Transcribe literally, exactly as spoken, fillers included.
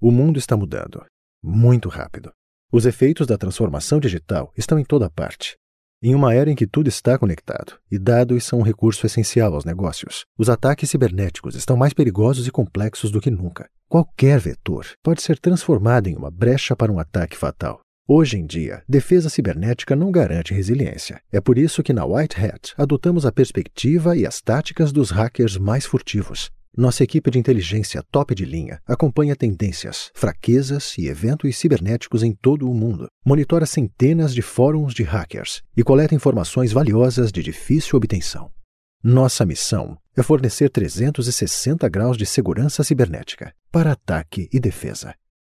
O mundo está mudando. Muito rápido. Os efeitos da transformação digital estão em toda parte. Em uma era em que tudo está conectado e dados são um recurso essencial aos negócios, os ataques cibernéticos estão mais perigosos e complexos do que nunca. Qualquer vetor pode ser transformado em uma brecha para um ataque fatal. Hoje em dia, defesa cibernética não garante resiliência. É por isso que na White Hat adotamos a perspectiva e as táticas dos hackers mais furtivos. Nossa equipe de inteligência top de linha acompanha tendências, fraquezas e eventos cibernéticos em todo o mundo, monitora centenas de fóruns de hackers e coleta informações valiosas de difícil obtenção. Nossa missão é fornecer trezentos e sessenta graus de segurança cibernética para ataque e defesa.